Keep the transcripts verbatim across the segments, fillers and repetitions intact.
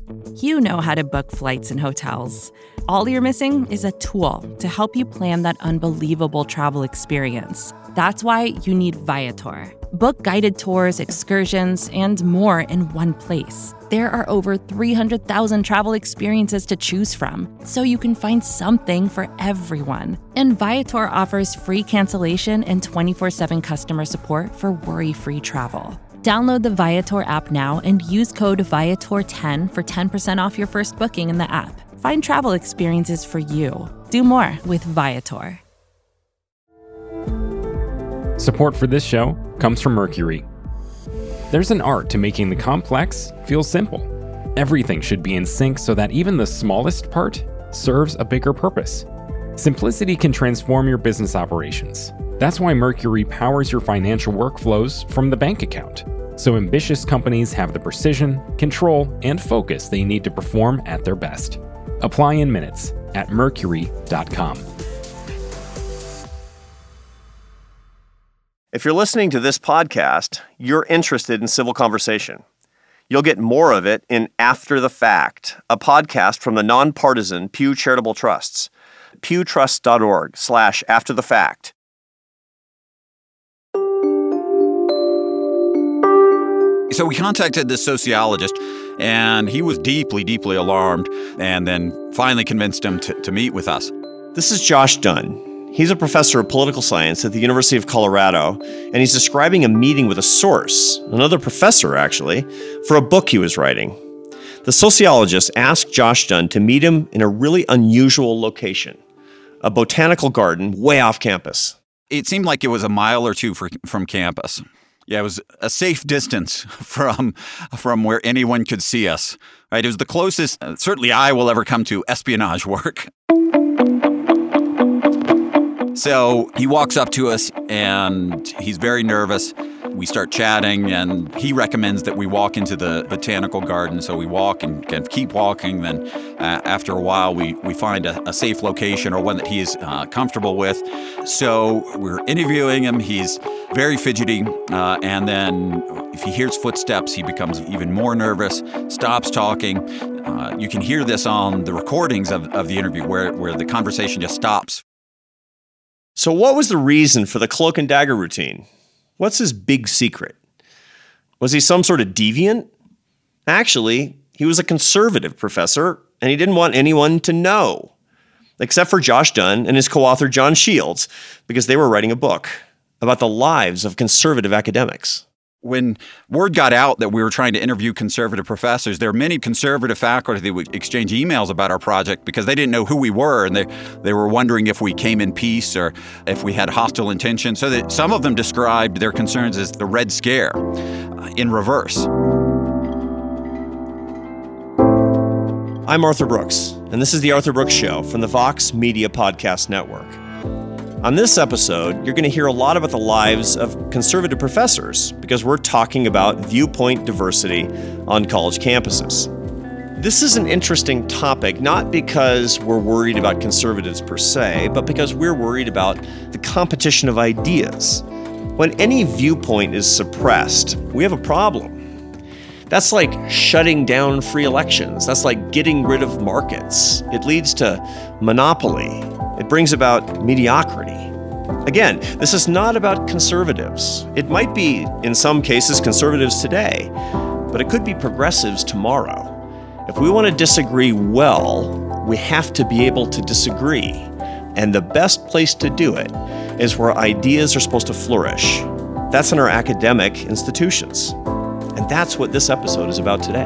You know how to book flights and hotels. All you're missing is a tool to help you plan that unbelievable travel experience. That's why you need Viator. Book guided tours, excursions, and more in one place. There are over three hundred thousand travel experiences to choose from, so you can find something for everyone. And Viator offers free cancellation and twenty-four seven customer support for worry-free travel. Download the Viator app now and use code Viator ten for ten percent off your first booking in the app. Find travel experiences for you. Do more with Viator. Support for this show comes from Mercury. There's an art to making the complex feel simple. Everything should be in sync so that even the smallest part serves a bigger purpose. Simplicity can transform your business operations. That's why Mercury powers your financial workflows from the bank account, so ambitious companies have the precision, control, and focus they need to perform at their best. Apply in minutes at mercury dot com. If you're listening to this podcast, you're interested in civil conversation. You'll get more of it in After the Fact, a podcast from the nonpartisan Pew Charitable Trusts. pewtrust.org slash after the fact. So we contacted this sociologist, and he was deeply, deeply alarmed, and then finally convinced him to, to meet with us. This is Josh Dunn. He's a professor of political science at the University of Colorado, and he's describing a meeting with a source, another professor actually, for a book he was writing. The sociologist asked Josh Dunn to meet him in a really unusual location, a botanical garden way off campus. It seemed like it was a mile or two for, from campus. Yeah, it was a safe distance from from where anyone could see us. Right? It was the closest, uh, certainly I will ever come to espionage work. So he walks up to us, and he's very nervous. We start chatting, and he recommends that we walk into the botanical garden. So we walk and kind of keep walking. Then uh, after a while, we, we find a, a safe location or one that he is uh, comfortable with. So we're interviewing him. He's very fidgety. Uh, and then if he hears footsteps, he becomes even more nervous, stops talking. Uh, you can hear this on the recordings of, of the interview where, where the conversation just stops. So what was the reason for the cloak and dagger routine? What's his big secret? Was he some sort of deviant? Actually, he was a conservative professor, and he didn't want anyone to know, except for Josh Dunn and his co-author John Shields, because they were writing a book about the lives of conservative academics. When word got out that we were trying to interview conservative professors, there were many conservative faculty that would exchange emails about our project because they didn't know who we were, and they, they were wondering if we came in peace or if we had hostile intentions. So that some of them described their concerns as the Red Scare uh, in reverse. I'm Arthur Brooks, and this is The Arthur Brooks Show from the Vox Media Podcast Network. On this episode, you're going to hear a lot about the lives of conservative professors because we're talking about viewpoint diversity on college campuses. This is an interesting topic, not because we're worried about conservatives per se, but because we're worried about the competition of ideas. When any viewpoint is suppressed, we have a problem. That's like shutting down free elections. That's like getting rid of markets. It leads to monopoly. It brings about mediocrity. Again, this is not about conservatives. It might be, in some cases, conservatives today, but it could be progressives tomorrow. If we want to disagree well, we have to be able to disagree. And the best place to do it is where ideas are supposed to flourish. That's in our academic institutions. And that's what this episode is about today.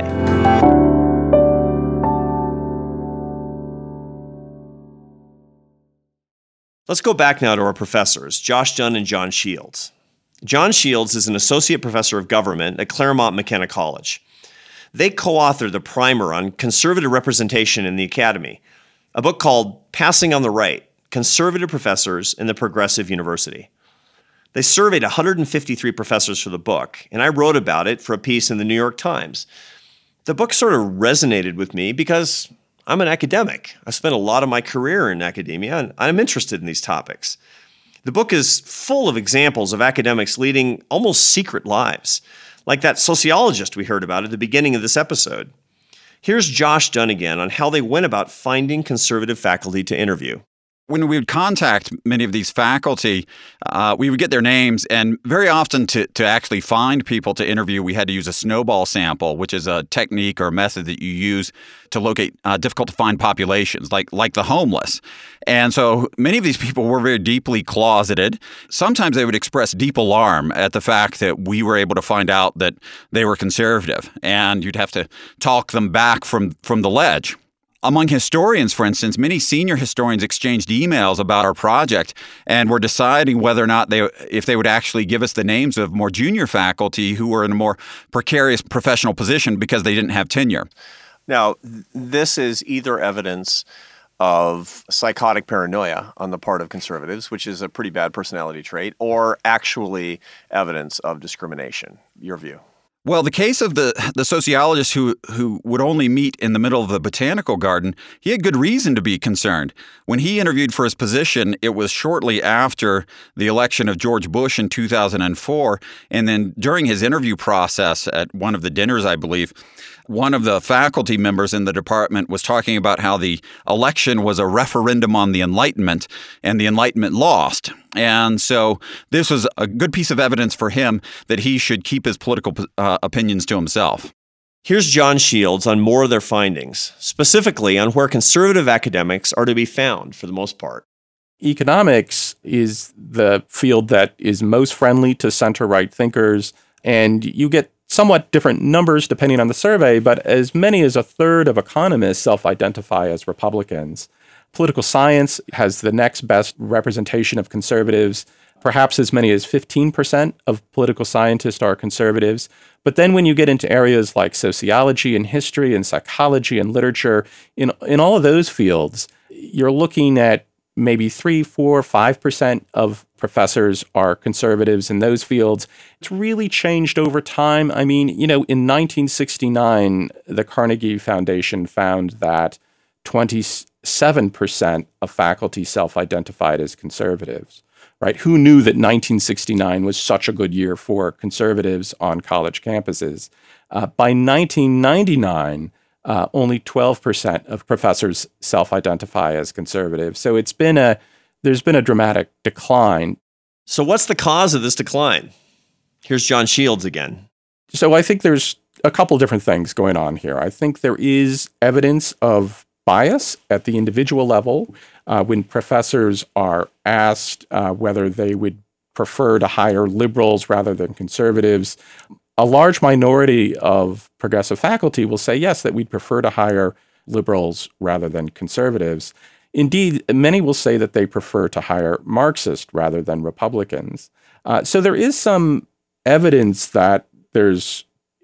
Let's go back now to our professors, Josh Dunn and John Shields. John Shields is an associate professor of government at Claremont McKenna College. They co-authored the primer on conservative representation in the academy, a book called Passing on the Right, Conservative Professors in the Progressive University. They surveyed one hundred fifty-three professors for the book, and I wrote about it for a piece in the New York Times. The book sort of resonated with me because I'm an academic. I spent a lot of my career in academia, and I'm interested in these topics. The book is full of examples of academics leading almost secret lives, like that sociologist we heard about at the beginning of this episode. Here's Josh Dunn again on how they went about finding conservative faculty to interview. When we would contact many of these faculty, uh, we would get their names, and very often to, to actually find people to interview, we had to use a snowball sample, which is a technique or a method that you use to locate uh, difficult-to-find populations, like like the homeless. And so many of these people were very deeply closeted. Sometimes they would express deep alarm at the fact that we were able to find out that they were conservative, and you'd have to talk them back from, from the ledge. Among historians, for instance, many senior historians exchanged emails about our project and were deciding whether or not they, if they would actually give us the names of more junior faculty who were in a more precarious professional position because they didn't have tenure. Now, th- this is either evidence of psychotic paranoia on the part of conservatives, which is a pretty bad personality trait, or actually evidence of discrimination. Your view? Well, the case of the, the sociologist who, who would only meet in the middle of the botanical garden, he had good reason to be concerned. When he interviewed for his position, it was shortly after the election of George Bush in two thousand four. And then during his interview process at one of the dinners, I believe, one of the faculty members in the department was talking about how the election was a referendum on the Enlightenment, and the Enlightenment lost. And so this was a good piece of evidence for him that he should keep his political uh, opinions to himself. Here's John Shields on more of their findings, specifically on where conservative academics are to be found for the most part. Economics is the field that is most friendly to center-right thinkers, and you get somewhat different numbers depending on the survey, but as many as a third of economists self-identify as Republicans. Political science has the next best representation of conservatives. Perhaps as many as fifteen percent of political scientists are conservatives. But then when you get into areas like sociology and history and psychology and literature, in, in all of those fields, you're looking at maybe three, four, five percent of professors are conservatives in those fields. It's really changed over time. I mean, you know, in nineteen sixty-nine, the Carnegie Foundation found that twenty-seven percent of faculty self-identified as conservatives, right? Who knew that nineteen sixty-nine was such a good year for conservatives on college campuses? Uh, by nineteen ninety-nine, Uh, only twelve percent of professors self-identify as conservative. So it's been a, there's been a dramatic decline. So what's the cause of this decline? Here's John Shields again. So I think there's a couple different things going on here. I think there is evidence of bias at the individual level uh, when professors are asked uh, whether they would prefer to hire liberals rather than conservatives. A large minority of progressive faculty will say, yes, that we'd prefer to hire liberals rather than conservatives. Indeed, many will say that they prefer to hire Marxists rather than Republicans. Uh, so there is some evidence that there's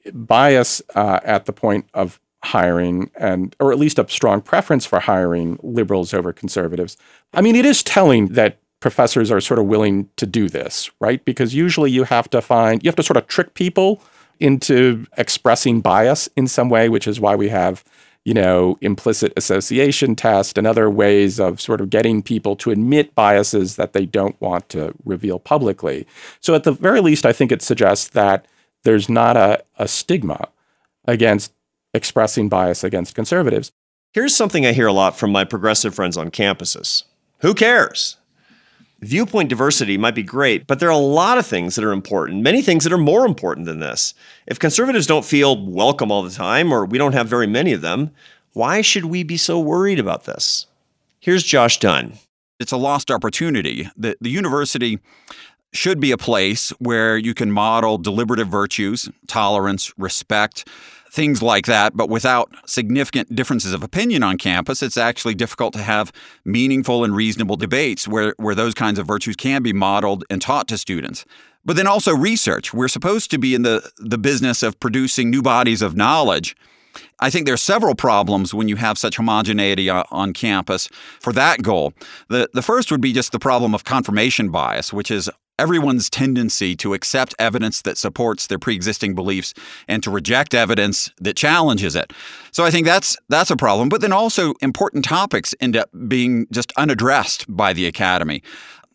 bias uh, at the point of hiring, and or at least a strong preference for hiring liberals over conservatives. I mean, it is telling that professors are sort of willing to do this, right? Because usually you have to find, you have to sort of trick people into expressing bias in some way, which is why we have, you know, implicit association test and other ways of sort of getting people to admit biases that they don't want to reveal publicly. So at the very least, I think it suggests that there's not a, a stigma against expressing bias against conservatives. Here's something I hear a lot from my progressive friends on campuses. Who cares? Viewpoint diversity might be great, but there are a lot of things that are important, many things that are more important than this. If conservatives don't feel welcome all the time, or we don't have very many of them, why should we be so worried about this? Here's Josh Dunn. It's a lost opportunity. The, the university should be a place where you can model deliberative virtues, tolerance, respect, things like that, but without significant differences of opinion on campus, it's actually difficult to have meaningful and reasonable debates where, where those kinds of virtues can be modeled and taught to students. But then also research. We're supposed to be in the, the business of producing new bodies of knowledge. I think there are several problems when you have such homogeneity on campus for that goal. The, the first would be just the problem of confirmation bias, which is everyone's tendency to accept evidence that supports their pre-existing beliefs and to reject evidence that challenges it. So I think that's that's a problem. But then also important topics end up being just unaddressed by the academy.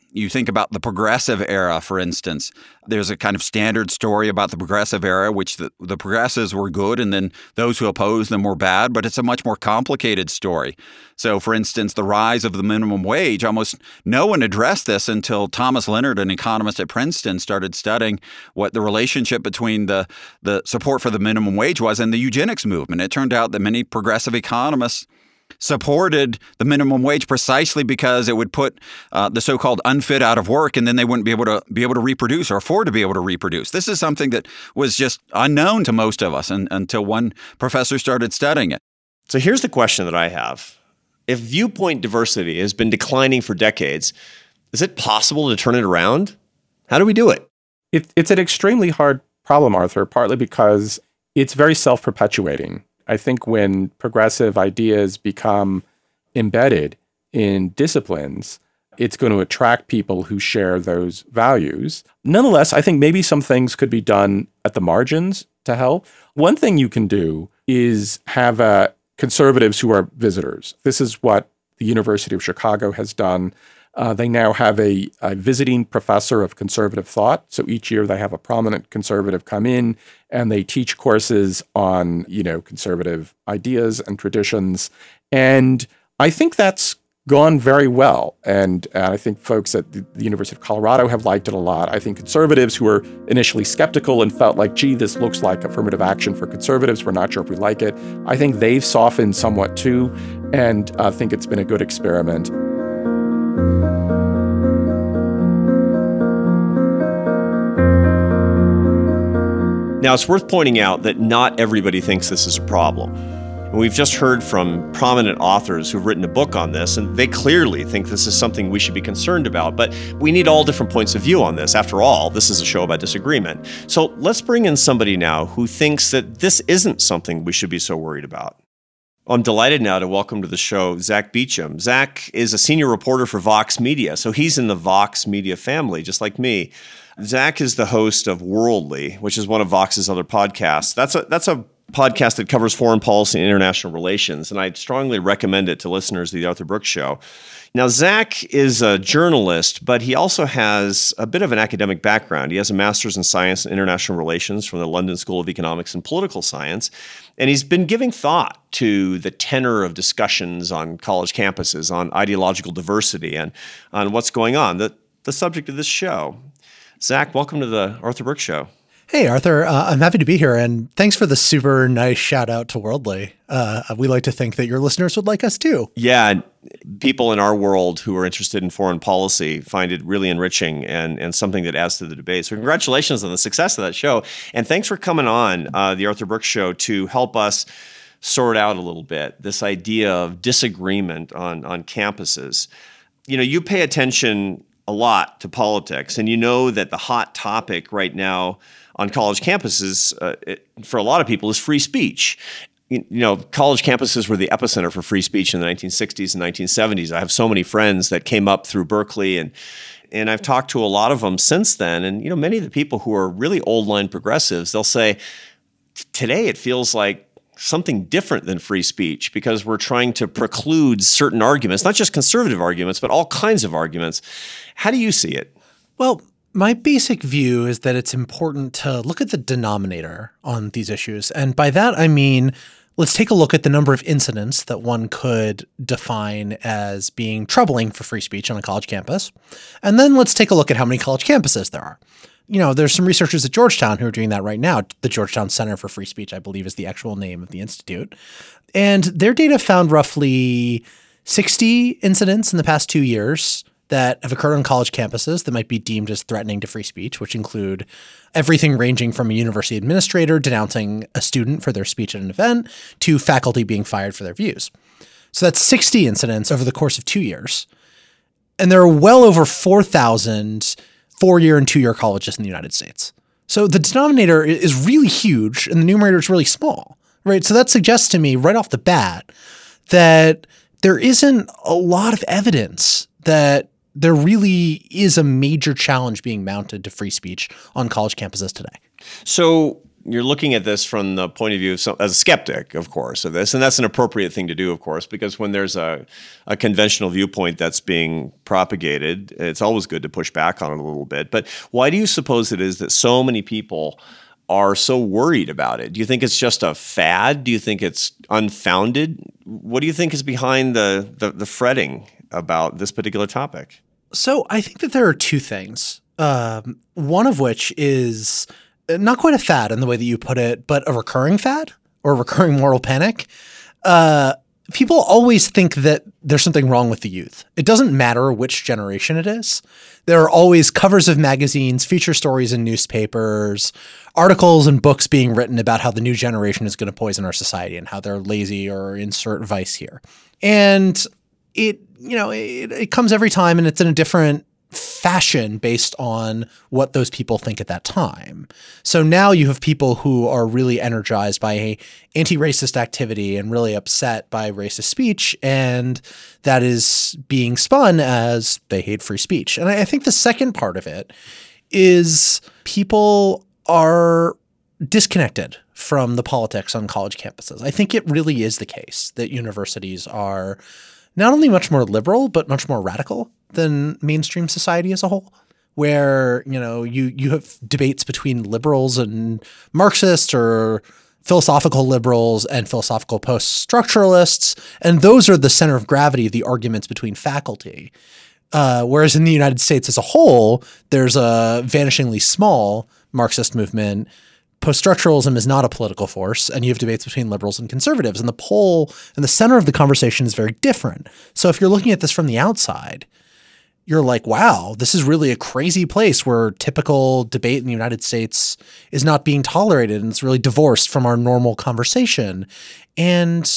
You think about the progressive era, for instance. There's a kind of standard story about the progressive era, which the, the progressives were good and then those who opposed them were bad, but it's a much more complicated story. So, for instance, the rise of the minimum wage, almost no one addressed this until Thomas Leonard, an economist at Princeton, started studying what the relationship between the, the support for the minimum wage was and the eugenics movement. It turned out that many progressive economists supported the minimum wage precisely because it would put uh, the so-called unfit out of work, and then they wouldn't be able to be able to reproduce or afford to be able to reproduce. This is something that was just unknown to most of us and, until one professor started studying it. So here's the question that I have. If viewpoint diversity has been declining for decades, is it possible to turn it around? How do we do it? it it's an extremely hard problem, Arthur, partly because it's very self-perpetuating. I think when progressive ideas become embedded in disciplines, it's going to attract people who share those values. Nonetheless, I think maybe some things could be done at the margins to help. One thing you can do is have uh, conservatives who are visitors. This is what the University of Chicago has done. Uh, they now have a, a visiting professor of conservative thought. So each year they have a prominent conservative come in and they teach courses on, you know, conservative ideas and traditions. And I think that's gone very well. And uh, I think folks at the, the University of Colorado have liked it a lot. I think conservatives who were initially skeptical and felt like, gee, this looks like affirmative action for conservatives, we're not sure if we like it, I think they've softened somewhat too, and I uh, think it's been a good experiment. Now, it's worth pointing out that not everybody thinks this is a problem. And we've just heard from prominent authors who've written a book on this, and they clearly think this is something we should be concerned about. But we need all different points of view on this. After all, this is a show about disagreement. So let's bring in somebody now who thinks that this isn't something we should be so worried about. I'm delighted now to welcome to the show Zach Beecham. Zach is a senior reporter for Vox Media, so he's in the Vox Media family, just like me. Zach is the host of Worldly, which is one of Vox's other podcasts. That's a that's a podcast that covers foreign policy and international relations, and I'd strongly recommend it to listeners of The Arthur Brooks Show. Now, Zach is a journalist, but he also has a bit of an academic background. He has a master's in science and international relations from the London School of Economics and Political Science, and he's been giving thought to the tenor of discussions on college campuses, on ideological diversity, and on what's going on, the, the subject of this show. Zach, welcome to the Arthur Brooks Show. Hey, Arthur. Uh, I'm happy to be here, and thanks for the super nice shout out to Worldly. Uh, we like to think that your listeners would like us too. Yeah, people in our world who are interested in foreign policy find it really enriching and, and something that adds to the debate. So congratulations on the success of that show. And thanks for coming on uh, the Arthur Brooks Show to help us sort out a little bit this idea of disagreement on, on campuses. You know, you pay attention a lot to politics, and you know that the hot topic right now on college campuses, uh, it, for a lot of people, is free speech. You, you know, college campuses were the epicenter for free speech in the nineteen sixties and nineteen seventies. I have so many friends that came up through Berkeley, and and I've talked to a lot of them since then. And you know, many of the people who are really old-line progressives, they'll say, today it feels like something different than free speech because we're trying to preclude certain arguments, not just conservative arguments, but all kinds of arguments. How do you see it? Well, my basic view is that it's important to look at the denominator on these issues. And by that, I mean, let's take a look at the number of incidents that one could define as being troubling for free speech on a college campus. And then let's take a look at how many college campuses there are. You know, there's some researchers at Georgetown who are doing that right now. The Georgetown Center for Free Speech, I believe, is the actual name of the institute. And their data found roughly sixty incidents in the past two years that have occurred on college campuses that might be deemed as threatening to free speech, which include everything ranging from a university administrator denouncing a student for their speech at an event to faculty being fired for their views. So that's sixty incidents over the course of two years. And there are well over four thousand four-year and two-year colleges in the United States. So the denominator is really huge and the numerator is really small, right? So that suggests to me right off the bat that there isn't a lot of evidence that there really is a major challenge being mounted to free speech on college campuses today. So you're looking at this from the point of view of some, as a skeptic, of course, of this, and that's an appropriate thing to do, of course, because when there's a, a conventional viewpoint that's being propagated, it's always good to push back on it a little bit. But why do you suppose it is that so many people are so worried about it? Do you think it's just a fad? Do you think it's unfounded? What do you think is behind the the, the fretting about this particular topic? So I think that there are two things. Um, one of which is not quite a fad in the way that you put it, but a recurring fad or a recurring moral panic. Uh, people always think that there's something wrong with the youth. It doesn't matter which generation it is. There are always covers of magazines, feature stories in newspapers, articles and books being written about how the new generation is going to poison our society and how they're lazy or insert vice here. And it, you know, it, it comes every time and it's in a different fashion based on what those people think at that time. So now you have people who are really energized by anti-racist activity and really upset by racist speech, and that is being spun as they hate free speech. And I think the second part of it is people are disconnected from the politics on college campuses. I think it really is the case that universities are not only much more liberal, but much more radical than mainstream society as a whole, where, you know, you, you have debates between liberals and Marxists or philosophical liberals and philosophical post-structuralists. And those are the center of gravity of the arguments between faculty. Uh, whereas in the United States as a whole, there's a vanishingly small Marxist movement. Post-structuralism is not a political force, and you have debates between liberals and conservatives. And the pole and the center of the conversation is very different. So if you're looking at this from the outside, you're like, wow, this is really a crazy place where typical debate in the United States is not being tolerated, and it's really divorced from our normal conversation. And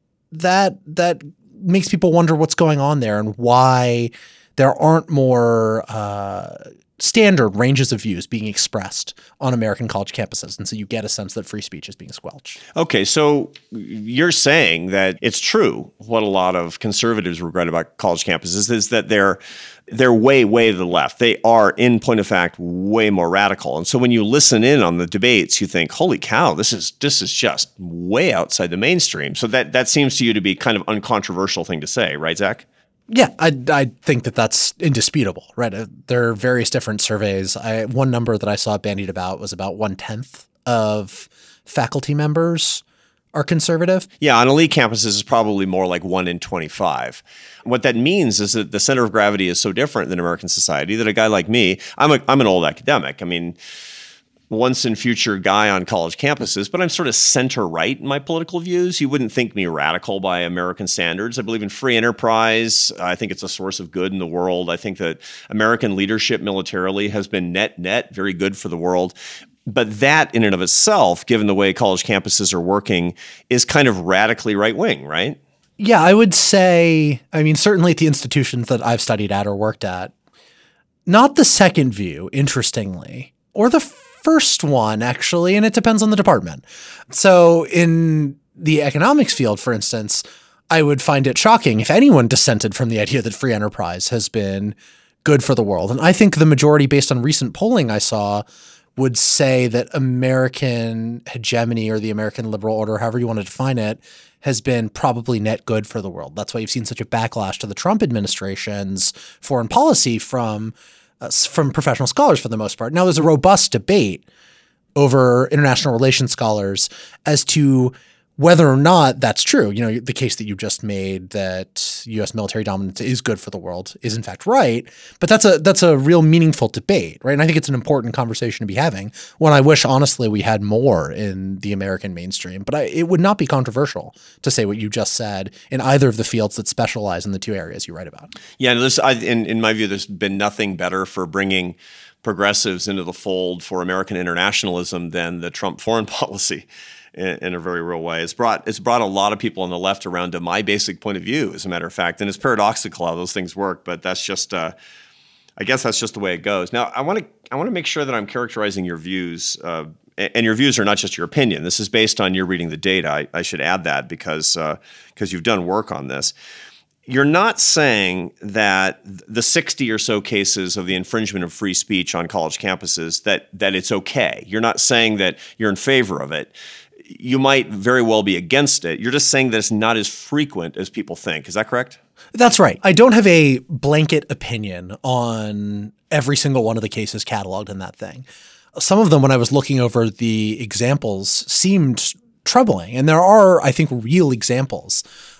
that that makes people wonder what's going on there and why there aren't more uh, standard ranges of views being expressed on American college campuses. And so you get a sense that free speech is being squelched. Okay, so you're saying that it's true what a lot of conservatives regret about college campuses is that they're they're way, way to the left. They are, in point of fact, way more radical. And so when you listen in on the debates, you think, holy cow, this is this is just way outside the mainstream. So that, that seems to you to be kind of uncontroversial thing to say, right, Zach? Yeah, I, I think that that's indisputable, right? Uh, there are various different surveys. I, one number that I saw bandied about was about one-tenth of faculty members are conservative. Yeah, on elite campuses, it's probably more like one in twenty-five. What that means is that the center of gravity is so different than American society that a guy like me, I'm a, I'm an old academic. I mean, once and future guy on college campuses, but I'm sort of center-right in my political views. You wouldn't think me radical by American standards. I believe in free enterprise. I think it's a source of good in the world. I think that American leadership militarily has been net, net, very good for the world. But that in and of itself, given the way college campuses are working, is kind of radically right-wing, right? Yeah, I would say, I mean, certainly at the institutions that I've studied at or worked at, not the second view, interestingly, or the first one, actually, and it depends on the department. So in the economics field, for instance, I would find it shocking if anyone dissented from the idea that free enterprise has been good for the world. And I think the majority, based on recent polling I saw, would say that American hegemony or the American liberal order, however you want to define it, has been probably net good for the world. That's why you've seen such a backlash to the Trump administration's foreign policy from uh, from professional scholars for the most part. Now, there's a robust debate over international relations scholars as to whether or not that's true. You know, the case that you just made that U S military dominance is good for the world is in fact right. But that's a that's a real meaningful debate, right? And I think it's an important conversation to be having. One I wish, honestly, we had more in the American mainstream. But I, it would not be controversial to say what you just said in either of the fields that specialize in the two areas you write about. Yeah, and there's, I, in, in my view, there's been nothing better for bringing progressives into the fold for American internationalism than the Trump foreign policy. In, in a very real way. It's brought it's brought a lot of people on the left around to my basic point of view, as a matter of fact. And it's paradoxical how those things work, but that's just, uh, I guess that's just the way it goes. Now, I want to I want to make sure that I'm characterizing your views, uh, and your views are not just your opinion. This is based on your reading the data. I, I should add that because uh, because you've done work on this. you're not saying that the sixty or so cases of the infringement of free speech on college campuses, that that it's okay. You're not saying that you're in favor of it. You might very well be against it. You're just saying that it's not as frequent as people think. Is that correct? That's right. I don't have a blanket opinion on every single one of the cases cataloged in that thing. Some of them, when I was looking over the examples, seemed troubling. And there are, I think, real examples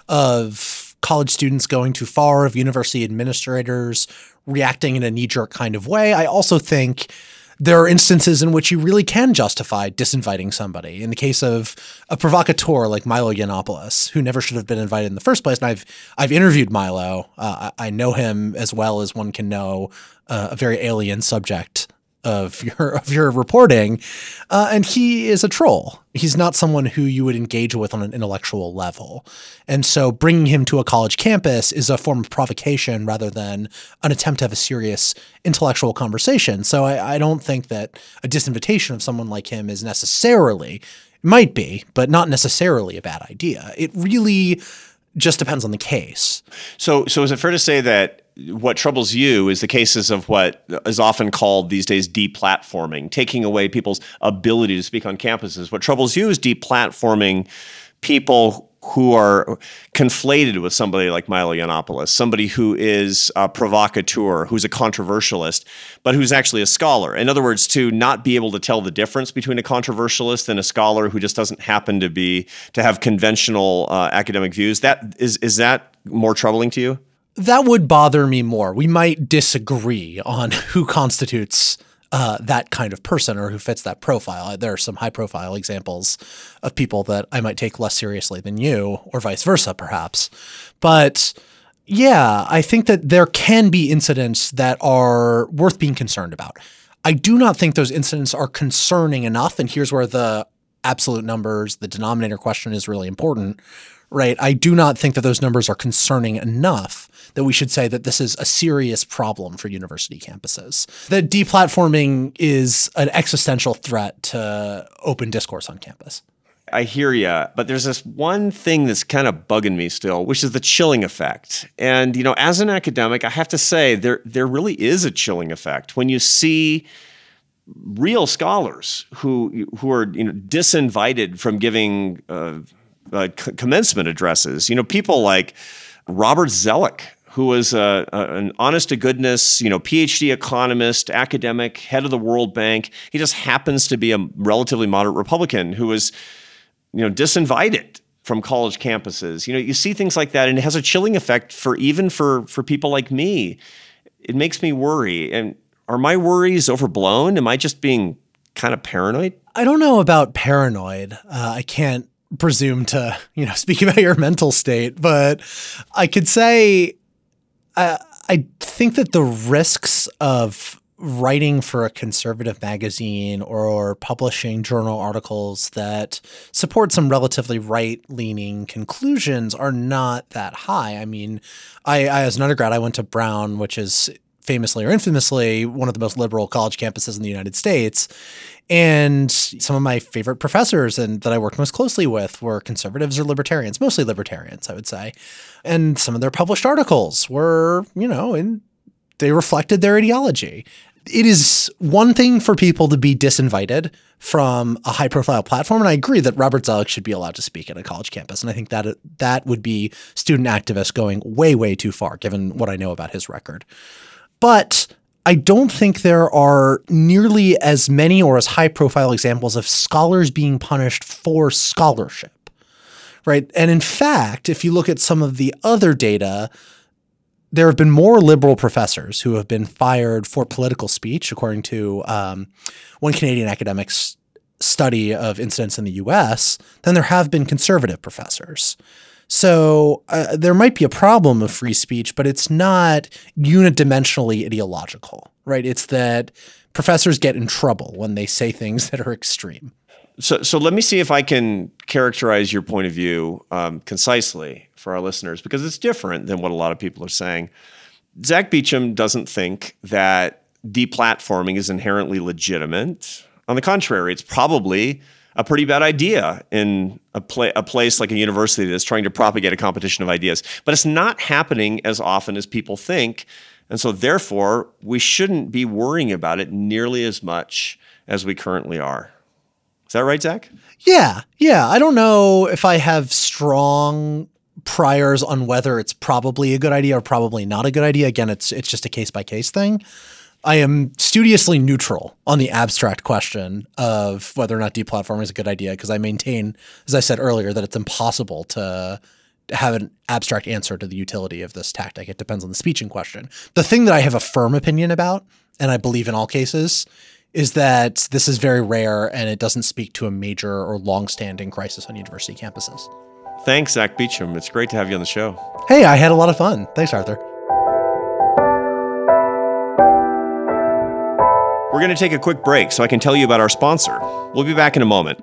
of college students going too far, of university administrators reacting in a knee-jerk kind of way. I also think there are instances in which you really can justify disinviting somebody. In the case of a provocateur like Milo Yiannopoulos, who never should have been invited in the first place. And I've I've interviewed Milo. Uh, I know him as well as one can know uh, a very alien subject of your of your reporting, uh, and he is a troll. He's not someone who you would engage with on an intellectual level. And so bringing him to a college campus is a form of provocation rather than an attempt to have a serious intellectual conversation. So I, I don't think that a disinvitation of someone like him is necessarily, might be, but not necessarily a bad idea. It really just depends on the case. So, so is it fair to say that what troubles you is the cases of what is often called these days deplatforming, taking away people's ability to speak on campuses? What troubles you is deplatforming people who are conflated with somebody like Milo Yiannopoulos, somebody who is a provocateur, who's a controversialist, but who's actually a scholar. In other words, to not be able to tell the difference between a controversialist and a scholar who just doesn't happen to be to have conventional uh, academic views. That is is that more troubling to you? That would bother me more. We might disagree on who constitutes uh, that kind of person or who fits that profile. There are some high-profile examples of people that I might take less seriously than you, or vice versa, perhaps. But yeah, I think that there can be incidents that are worth being concerned about. I do not think those incidents are concerning enough, and here's where the absolute numbers, the denominator question is really important, right? I do not think that those numbers are concerning enough that we should say that this is a serious problem for university campuses. That deplatforming is an existential threat to open discourse on campus. I hear you, but there's this one thing that's kind of bugging me still, which is the chilling effect. And, you know, as an academic, I have to say there there really is a chilling effect when you see real scholars who who are, you know, disinvited from giving uh, uh, commencement addresses. You know, people like Robert Zoellick, who was a, a, an honest-to-goodness, you know, PhD economist, academic, head of the World Bank. He just happens to be a relatively moderate Republican who was, you know, disinvited from college campuses. You know, you see things like that, and it has a chilling effect for even for for people like me. It makes me worry. And are my worries overblown? Am I just being kind of paranoid? I don't know about paranoid. Uh, I can't presume to, you know, speak about your mental state, but I could say I, I think that the risks of writing for a conservative magazine or publishing journal articles that support some relatively right-leaning conclusions are not that high. I mean, I, I as an undergrad, I went to Brown, which is famously or infamously one of the most liberal college campuses in the United States. And some of my favorite professors and that I worked most closely with were conservatives or libertarians, mostly libertarians, I would say. And some of their published articles were, you know, and they reflected their ideology. It is one thing for people to be disinvited from a high-profile platform, and I agree that Robert Zoellick should be allowed to speak at a college campus, and I think that that would be student activists going way, way too far, given what I know about his record. But I don't think there are nearly as many or as high-profile examples of scholars being punished for scholarship, right? And in fact, if you look at some of the other data, there have been more liberal professors who have been fired for political speech, according to um, one Canadian academic's study of incidents in the U S, than there have been conservative professors. So uh, there might be a problem of free speech, but it's not unidimensionally ideological, right? It's that professors get in trouble when they say things that are extreme. So, so let me see if I can characterize your point of view um, concisely for our listeners, because it's different than what a lot of people are saying. Zach Beecham doesn't think that deplatforming is inherently legitimate. On the contrary, it's probably a pretty bad idea in a, pla- a place like a university that's trying to propagate a competition of ideas. But it's not happening as often as people think. And so therefore, we shouldn't be worrying about it nearly as much as we currently are. Is that right, Zach? Yeah. Yeah. I don't know if I have strong priors on whether it's probably a good idea or probably not a good idea. Again, it's it's just a case-by-case thing. I am studiously neutral on the abstract question of whether or not deplatforming is a good idea, because I maintain, as I said earlier, that it's impossible to have an abstract answer to the utility of this tactic. It depends on the speech in question. The thing that I have a firm opinion about, and I believe in all cases, is that this is very rare and it doesn't speak to a major or long-standing crisis on university campuses. Thanks, Zach Beecham. It's great to have you on the show. Hey, I had a lot of fun. Thanks, Arthur. We're going to take a quick break so I can tell you about our sponsor. We'll be back in a moment.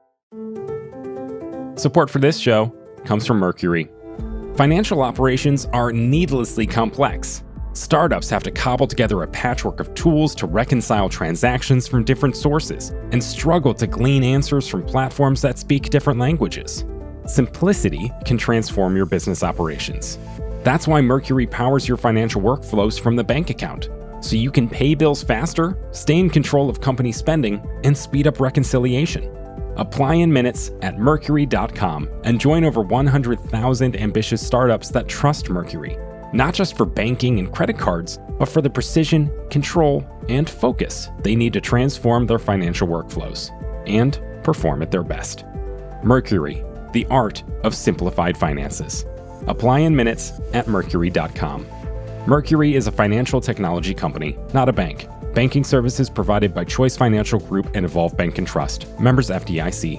Support for this show comes from Mercury. Financial operations are needlessly complex. Startups have to cobble together a patchwork of tools to reconcile transactions from different sources and struggle to glean answers from platforms that speak different languages. Simplicity can transform your business operations. That's why Mercury powers your financial workflows from the bank account, so you can pay bills faster, stay in control of company spending, and speed up reconciliation. Apply in minutes at mercury dot com and join over one hundred thousand ambitious startups that trust Mercury, not just for banking and credit cards, but for the precision, control, and focus they need to transform their financial workflows and perform at their best. Mercury, the art of simplified finances. Apply in minutes at mercury dot com. Mercury is a financial technology company, not a bank. Banking services provided by Choice Financial Group and Evolve Bank and Trust. Members F D I C.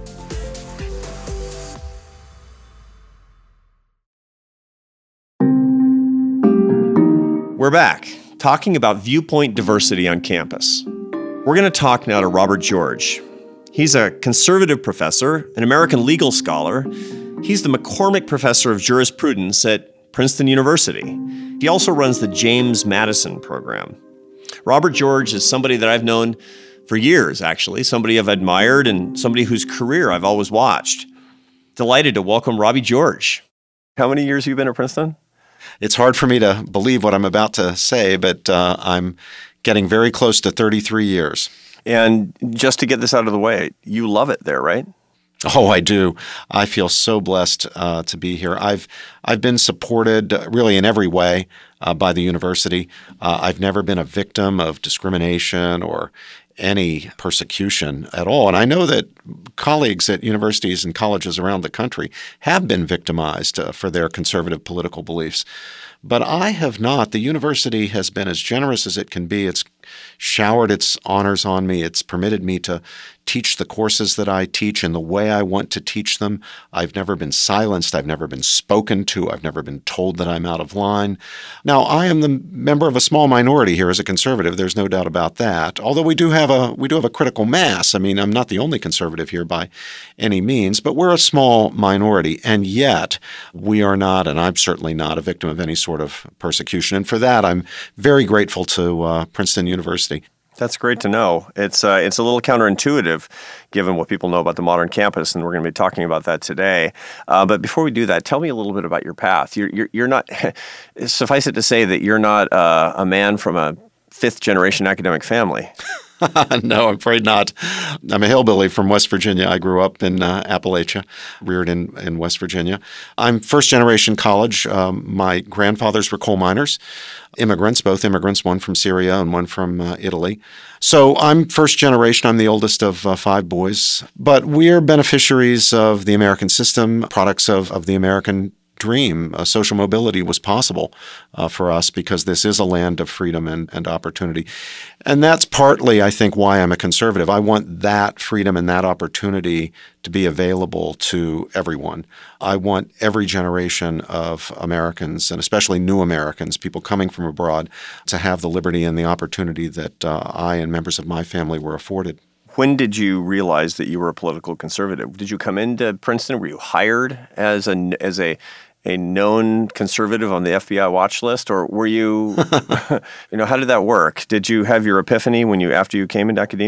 We're back, talking about viewpoint diversity on campus. We're going to talk now to Robert George. He's a conservative professor, an American legal scholar. He's the McCormick Professor of Jurisprudence at Princeton University. He also runs the James Madison program. Robert George is somebody that I've known for years, actually, somebody I've admired and somebody whose career I've always watched. Delighted to welcome Robbie George. How many years have you been at Princeton? It's hard for me to believe what I'm about to say, but uh, I'm getting very close to thirty-three years. And just to get this out of the way, you love it there, right? Oh, I do. I feel so blessed uh, to be here. I've I've been supported uh, really in every way uh, by the university. Uh, I've never been a victim of discrimination or any persecution at all. And I know that colleagues at universities and colleges around the country have been victimized uh, for their conservative political beliefs. But I have not. The university has been as generous as it can be. It's showered its honors on me. It's permitted me to teach the courses that I teach in the way I want to teach them. I've never been silenced. I've never been spoken to. I've never been told that I'm out of line. Now, I am the member of a small minority here as a conservative. There's no doubt about that. Although we do have a we do have a critical mass. I mean, I'm not the only conservative here by any means, but we're a small minority, and yet we are not, and I'm certainly not, a victim of any sort of persecution. And for that, I'm very grateful to uh, Princeton University. That's great to know. It's uh, it's a little counterintuitive, given what people know about the modern campus, and we're going to be talking about that today. Uh, but before we do that, tell me a little bit about your path. You're you're, you're not. Suffice it to say that you're not uh, a man from a fifth generation academic family. No, I'm afraid not. I'm a hillbilly from West Virginia. I grew up in uh, Appalachia, reared in, in West Virginia. I'm first generation college. Um, my grandfathers were coal miners, immigrants, both immigrants, one from Syria and one from uh, Italy. So I'm first generation. I'm the oldest of uh, five boys. But we're beneficiaries of the American system, products of, of the American dream. Uh, social mobility was possible uh, for us because this is a land of freedom and, and opportunity. And that's partly, I think, why I'm a conservative. I want that freedom and that opportunity to be available to everyone. I want every generation of Americans, and especially new Americans, people coming from abroad, to have the liberty and the opportunity that uh, I and members of my family were afforded. When did you realize that you were a political conservative? Did you come into Princeton? Were you hired as a as a a known conservative on the F B I watch list, or were you, you know, how did that work? Did you have your epiphany when you after you came into academia?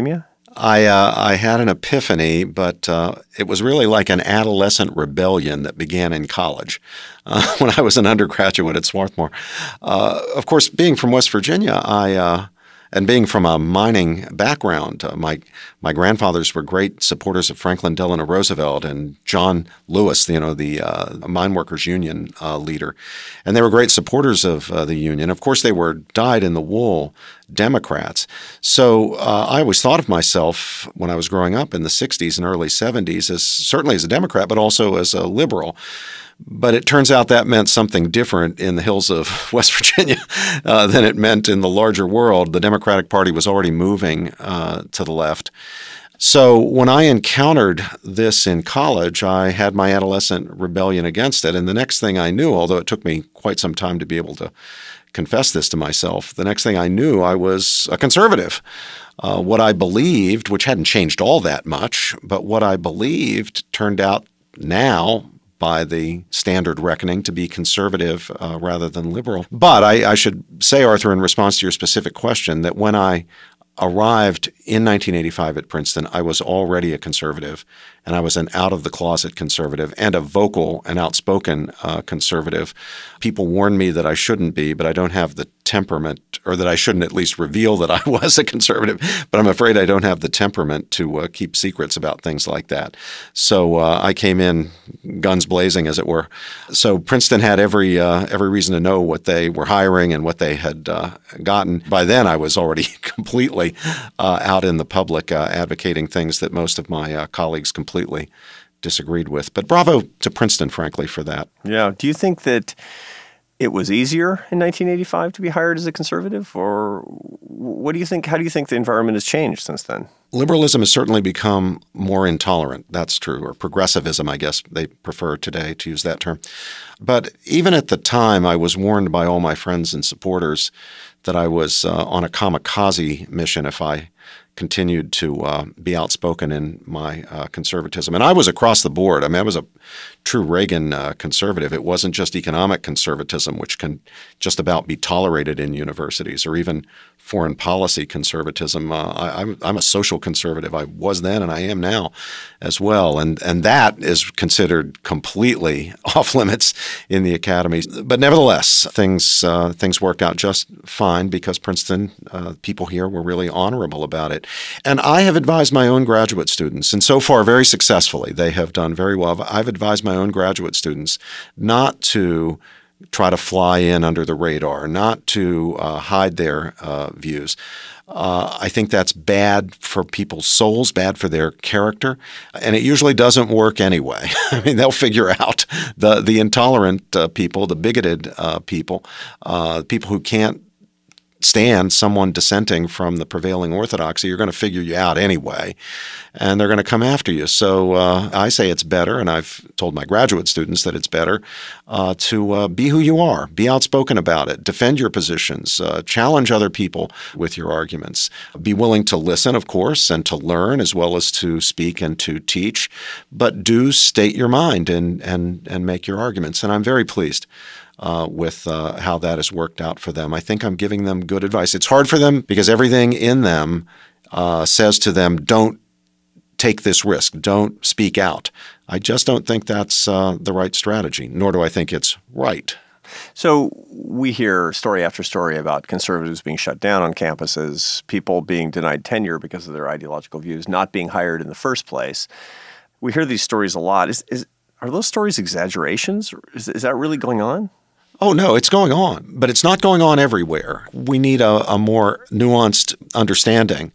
I uh, I had an epiphany, but uh, it was really like an adolescent rebellion that began in college uh, when I was an undergraduate at Swarthmore. Uh, of course, being from West Virginia, I uh, and being from a mining background, uh, my my grandfathers were great supporters of Franklin Delano Roosevelt and John Lewis, you know, the uh, mine workers union uh, leader, and they were great supporters of uh, the union. Of course, they were dyed-in-the-wool Democrats. So uh, I always thought of myself when I was growing up in the sixties and early seventies as certainly as a Democrat, but also as a liberal. But it turns out that meant something different in the hills of West Virginia uh, than it meant in the larger world. The Democratic Party was already moving uh, to the left. So when I encountered this in college, I had my adolescent rebellion against it. And the next thing I knew, although it took me quite some time to be able to confess this to myself, the next thing I knew, I was a conservative. Uh, what I believed, which hadn't changed all that much, but what I believed turned out now, by the standard reckoning, to be conservative uh, rather than liberal. But I, I should say, Arthur, in response to your specific question, that when I arrived in nineteen eighty-five at Princeton, I was already a conservative, and I was an out-of-the-closet conservative and a vocal and outspoken uh, conservative. People warned me that I shouldn't be, but I don't have the temperament, or that I shouldn't at least reveal that I was a conservative, but I'm afraid I don't have the temperament to uh, keep secrets about things like that. So uh, I came in guns blazing, as it were. So Princeton had every uh, every reason to know what they were hiring and what they had uh, gotten. By then, I was already completely uh, out in the public uh, advocating things that most of my uh, colleagues completely disagreed with. But bravo to Princeton, frankly, for that. Yeah. Do you think that it was easier in nineteen eighty-five to be hired as a conservative, or what do you think? How do you think the environment has changed since then? Liberalism has certainly become more intolerant. That's true. Or progressivism, I guess they prefer today to use that term. But even at the time, I was warned by all my friends and supporters that I was uh, on a kamikaze mission if I continued to uh, be outspoken in my uh, conservatism. And I was across the board. I mean, I was a true Reagan uh, conservative. It wasn't just economic conservatism, which can just about be tolerated in universities, or even foreign policy conservatism. Uh, I, I'm, I'm a social conservative. I was then and I am now as well. And, and that is considered completely off limits in the academies. But nevertheless, things uh, things worked out just fine because Princeton, uh, people here were really honorable about it. And I have advised my own graduate students, and so far very successfully, they have done very well. I've advised my own graduate students not to try to fly in under the radar, not to uh, hide their uh, views. Uh, I think that's bad for people's souls, bad for their character, and it usually doesn't work anyway. I mean, they'll figure out the the intolerant uh, people, the bigoted uh, people, uh, people who can't stand someone dissenting from the prevailing orthodoxy. You're going to figure you out anyway, and they're going to come after you. So uh, I say it's better, and I've told my graduate students that it's better uh, to uh, be who you are, be outspoken about it, defend your positions, uh, challenge other people with your arguments, be willing to listen, of course, and to learn as well as to speak and to teach, but do state your mind and and and make your arguments. And I'm very pleased Uh, with uh, how that has worked out for them. I think I'm giving them good advice. It's hard for them because everything in them uh, says to them, don't take this risk, don't speak out. I just don't think that's uh, the right strategy, nor do I think it's right. So we hear story after story about conservatives being shut down on campuses, people being denied tenure because of their ideological views, not being hired in the first place. We hear these stories a lot. Is, is, are those stories exaggerations? Is, is that really going on? Oh, no, it's going on, but it's not going on everywhere. We need a, a more nuanced understanding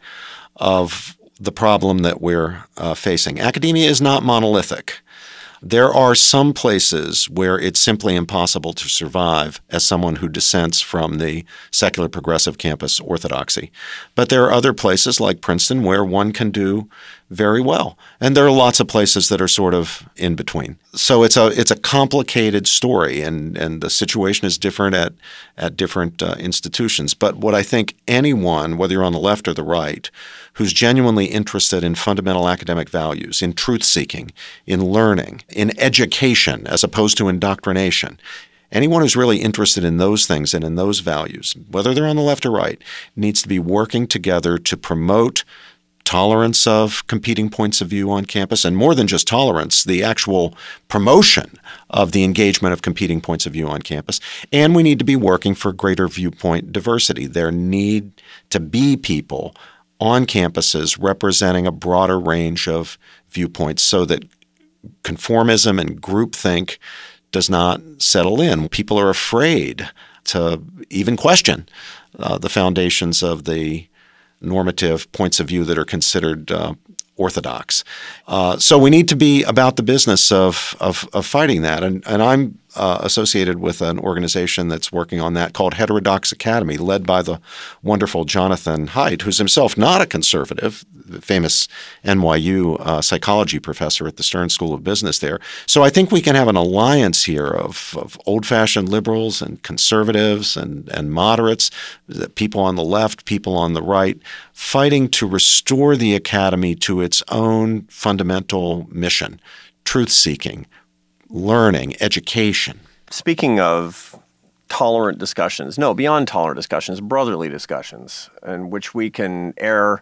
of the problem that we're uh, facing. Academia is not monolithic. There are some places where it's simply impossible to survive as someone who dissents from the secular progressive campus orthodoxy. But there are other places like Princeton where one can do very well. And there are lots of places that are sort of in between. So it's a it's a complicated story, and, and the situation is different at, at different uh, institutions. But what I think anyone, whether you're on the left or the right, who's genuinely interested in fundamental academic values, in truth-seeking, in learning, in education as opposed to indoctrination, anyone who's really interested in those things and in those values, whether they're on the left or right, needs to be working together to promote tolerance of competing points of view on campus, and more than just tolerance, the actual promotion of the engagement of competing points of view on campus. And we need to be working for greater viewpoint diversity. There need to be people on campuses representing a broader range of viewpoints so that conformism and groupthink does not settle in. People are afraid to even question uh, the foundations of the normative points of view that are considered uh, orthodox. Uh, so we need to be about the business of of, of fighting that. And, and I'm uh, associated with an organization that's working on that called Heterodox Academy, led by the wonderful Jonathan Haidt, who's himself not a conservative, the famous N Y U uh, psychology professor at the Stern School of Business there. So I think we can have an alliance here of, of old-fashioned liberals and conservatives and, and moderates, people on the left, people on the right, fighting to restore the academy to its own fundamental mission, truth-seeking, learning, education. Speaking of tolerant discussions, no, beyond tolerant discussions, brotherly discussions, in which we can air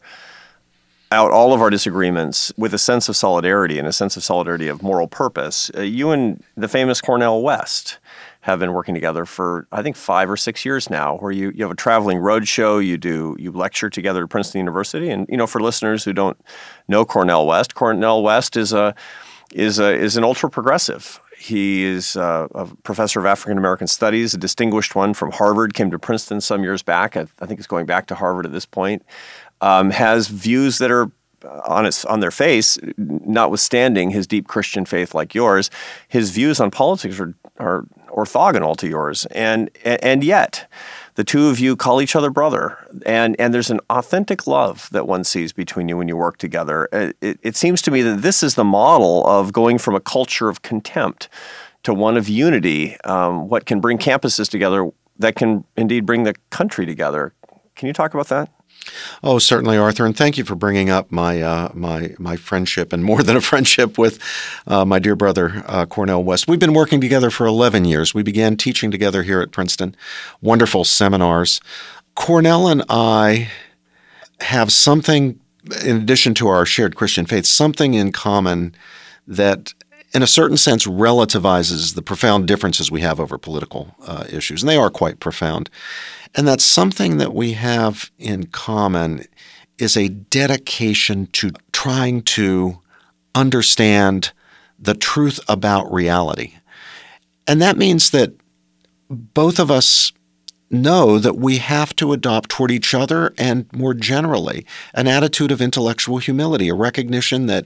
out all of our disagreements with a sense of solidarity and a sense of solidarity of moral purpose. Uh, you and the famous Cornel West have been working together for, I think, five or six years now, where you, you have a traveling road show, you do you lecture together at Princeton University. And, you know, for listeners who don't know Cornel West, Cornel West is a is a, is an ultra-progressive. He is a, a professor of African American Studies, a distinguished one from Harvard, came to Princeton some years back. I, I think he's going back to Harvard at this point. Um, has views that are on its on their face, notwithstanding his deep Christian faith like yours. His views on politics are are orthogonal to yours, and and yet the two of you call each other brother, and and there's an authentic love that one sees between you when you work together. It, it seems to me that this is the model of going from a culture of contempt to one of unity. Um, what can bring campuses together that can indeed bring the country together. Can you talk about that? Oh, certainly, Arthur, and thank you for bringing up my uh, my my friendship, and more than a friendship, with uh, my dear brother uh, Cornel West. We've been working together for eleven years. We began teaching together here at Princeton, wonderful seminars. Cornel and I have something, in addition to our shared Christian faith, something in common that, in a certain sense, relativizes the profound differences we have over political uh, issues, and they are quite profound. And that something that we have in common is a dedication to trying to understand the truth about reality. And that means that both of us know that we have to adopt toward each other, and more generally, an attitude of intellectual humility, a recognition that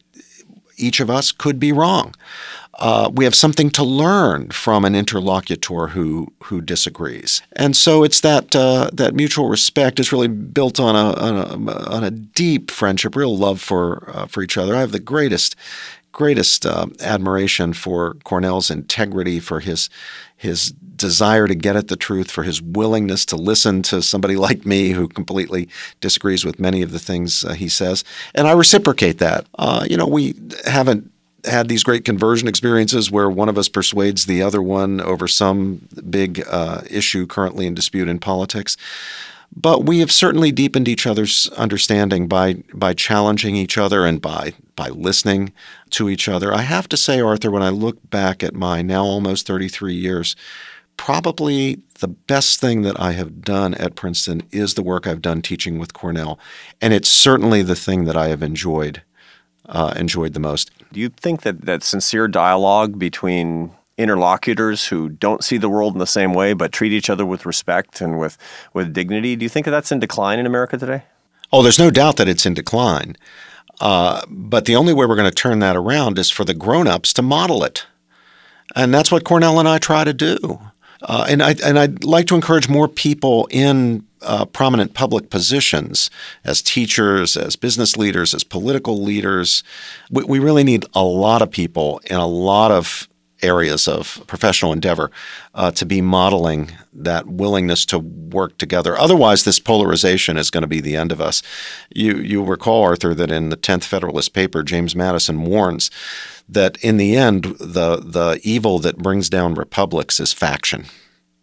each of us could be wrong. Uh, we have something to learn from an interlocutor who who disagrees, and so it's that uh, that mutual respect is really built on a on a, on a deep friendship, real love for uh, for each other. I have the greatest greatest uh, admiration for Cornel's integrity, for his his desire to get at the truth, for his willingness to listen to somebody like me who completely disagrees with many of the things uh, he says, and I reciprocate that. Uh, you know, we haven't had these great conversion experiences where one of us persuades the other one over some big uh, issue currently in dispute in politics. But we have certainly deepened each other's understanding by by challenging each other and by by listening to each other. I have to say, Arthur, when I look back at my now almost thirty-three years, probably the best thing that I have done at Princeton is the work I've done teaching with Cornel. And it's certainly the thing that I have enjoyed uh, enjoyed the most. Do you think that that sincere dialogue between interlocutors who don't see the world in the same way but treat each other with respect and with, with dignity, do you think that that's in decline in America today? Oh, there's no doubt that it's in decline. Uh, but the only way we're going to turn that around is for the grown-ups to model it. And that's what Cornel and I try to do. Uh, and, I, and I'd like to encourage more people in uh, prominent public positions as teachers, as business leaders, as political leaders. We, we really need a lot of people in a lot of areas of professional endeavor uh, to be modeling that willingness to work together. Otherwise, this polarization is going to be the end of us. You you recall, Arthur, that in the tenth Federalist paper, James Madison warns that in the end, the the evil that brings down republics is faction.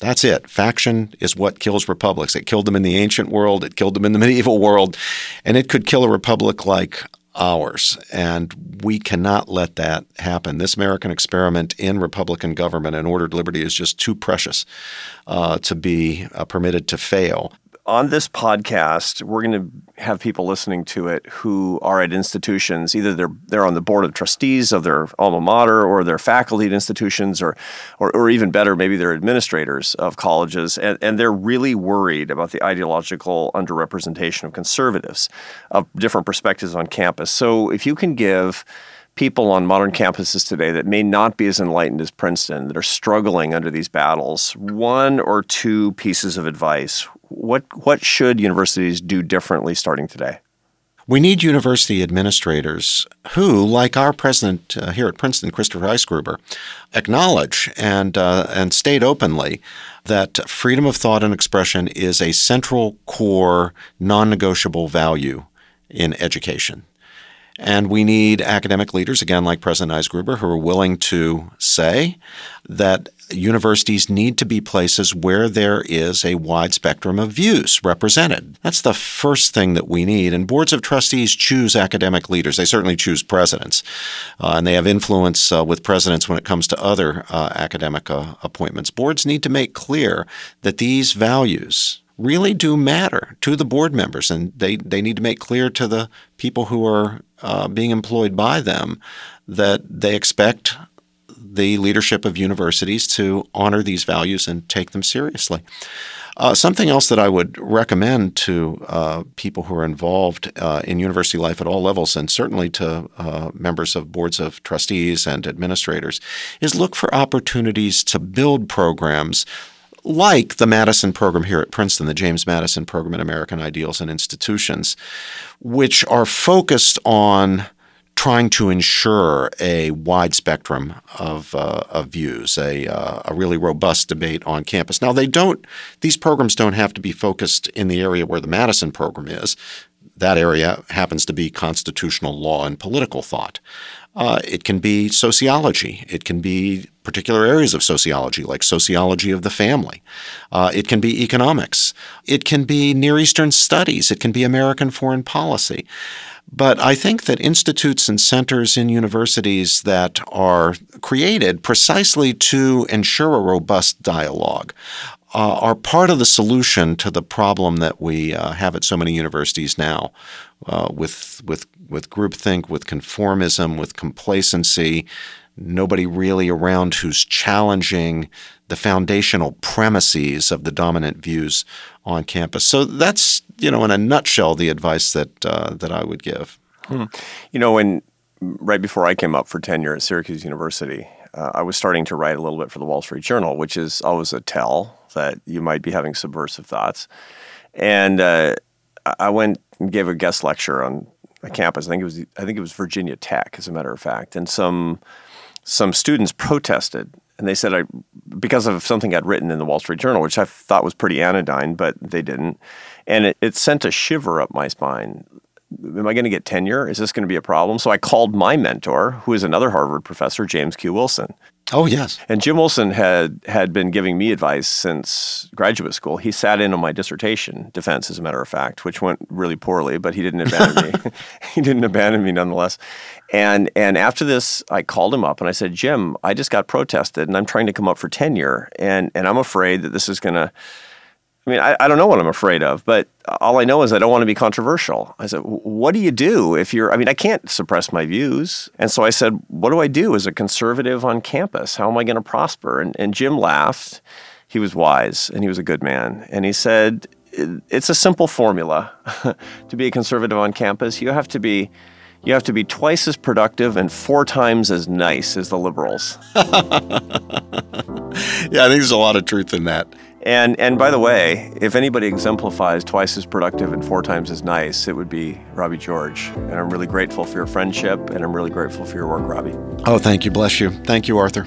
That's it. Faction is what kills republics. It killed them in the ancient world. It killed them in the medieval world. And it could kill a republic like ours. And we cannot let that happen. This American experiment in Republican government and ordered liberty is just too precious uh, to be uh, permitted to fail. On this podcast, we're going to have people listening to it who are at institutions. Either they're they're on the board of trustees of their alma mater, or they're faculty at institutions, or or, or even better, maybe they're administrators of colleges, and, and they're really worried about the ideological underrepresentation of conservatives, of different perspectives on campus. So if you can give people on modern campuses today that may not be as enlightened as Princeton, that are struggling under these battles, one or two pieces of advice. What what should universities do differently starting today? We need university administrators who, like our president uh, here at Princeton, Christopher Eisgruber, acknowledge and uh, and state openly that freedom of thought and expression is a central, core, non-negotiable value in education. And we need academic leaders, again, like President Eisgruber, who are willing to say that universities need to be places where there is a wide spectrum of views represented. That's the first thing that we need. And boards of trustees choose academic leaders. They certainly choose presidents. Uh, and they have influence uh, with presidents when it comes to other uh, academic uh, appointments. Boards need to make clear that these values really do matter to the board members, and they, they need to make clear to the people who are uh, being employed by them that they expect the leadership of universities to honor these values and take them seriously. Uh, something else that I would recommend to uh, people who are involved uh, in university life at all levels, and certainly to uh, members of boards of trustees and administrators, is look for opportunities to build programs like the Madison program here at Princeton, the James Madison Program in American Ideals and Institutions, which are focused on trying to ensure a wide spectrum of, uh, of views, a, uh, a really robust debate on campus. Now, they don't; these programs don't have to be focused in the area where the Madison program is. That area happens to be constitutional law and political thought. Uh, it can be sociology. It can be particular areas of sociology, like sociology of the family. Uh, it can be economics. It can be Near Eastern studies. It can be American foreign policy. But I think that institutes and centers in universities that are created precisely to ensure a robust dialogue uh, are part of the solution to the problem that we uh, have at so many universities now, uh, with with with groupthink, with conformism, with complacency. Nobody really around who's challenging the foundational premises of the dominant views on campus. So that's, you know, in a nutshell, the advice that uh, that I would give. Hmm. You know, when right before I came up for tenure at Syracuse University, uh, I was starting to write a little bit for the Wall Street Journal, which is always a tell that you might be having subversive thoughts. And uh, I went and gave a guest lecture on a campus. I think it was I think it was Virginia Tech, as a matter of fact, and some. Some students protested, and they said, I, because of something I'd written in the Wall Street Journal, which I thought was pretty anodyne, but they didn't. And it, it sent a shiver up my spine. Am I going to get tenure? Is this going to be a problem? So I called my mentor, who is another Harvard professor, James Q. Wilson. Oh, yes. And Jim Wilson had, had been giving me advice since graduate school. He sat in on my dissertation defense, as a matter of fact, which went really poorly, but he didn't abandon me. He didn't abandon me nonetheless. And and after this, I called him up and I said, Jim, I just got protested and I'm trying to come up for tenure. And, and I'm afraid that this is going to, I mean, I, I don't know what I'm afraid of, but all I know is I don't want to be controversial. I said, what do you do if you're, I mean, I can't suppress my views. And so I said, what do I do as a conservative on campus? How am I going to prosper? And, and Jim laughed. He was wise and he was a good man. And he said, it's a simple formula to be a conservative on campus. You have to be You have to be twice as productive and four times as nice as the liberals. Yeah, I think there's a lot of truth in that. And and by the way, if anybody exemplifies twice as productive and four times as nice, it would be Robbie George. And I'm really grateful for your friendship, and I'm really grateful for your work, Robbie. Oh, thank you. Bless you. Thank you, Arthur.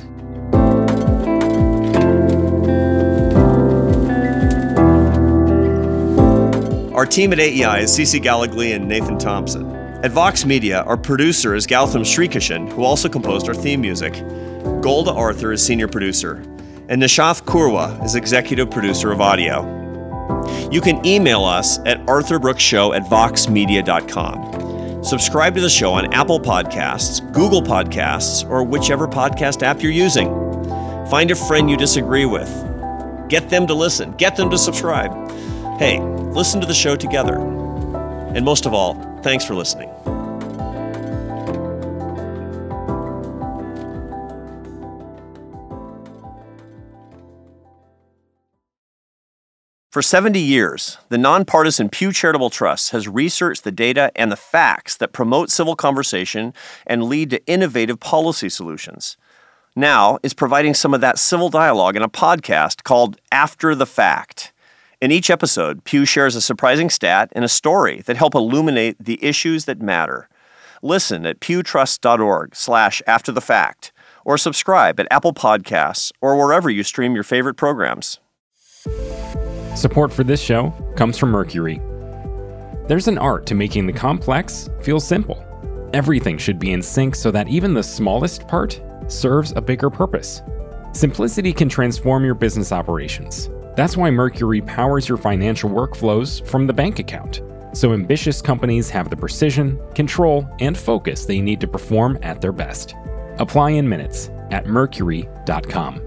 Our team at A E I is Cece Gallagly and Nathan Thompson. At Vox Media, our producer is Gautam Srikishan, who also composed our theme music. Golda Arthur is senior producer. And Nishath Kurwa is executive producer of audio. You can email us at arthur brooks show at vox media dot com. Subscribe to the show on Apple Podcasts, Google Podcasts, or whichever podcast app you're using. Find a friend you disagree with. Get them to listen. Get them to subscribe. Hey, listen to the show together. And most of all, thanks for listening. For seventy years, the nonpartisan Pew Charitable Trust has researched the data and the facts that promote civil conversation and lead to innovative policy solutions. Now is providing some of that civil dialogue in a podcast called After the Fact. In each episode, Pew shares a surprising stat and a story that help illuminate the issues that matter. Listen at pewtrust.org slash after the fact, or subscribe at Apple Podcasts or wherever you stream your favorite programs. Support for this show comes from Mercury. There's an art to making the complex feel simple. Everything should be in sync so that even the smallest part serves a bigger purpose. Simplicity can transform your business operations. That's why Mercury powers your financial workflows from the bank account, so ambitious companies have the precision, control, and focus they need to perform at their best. Apply in minutes at mercury dot com.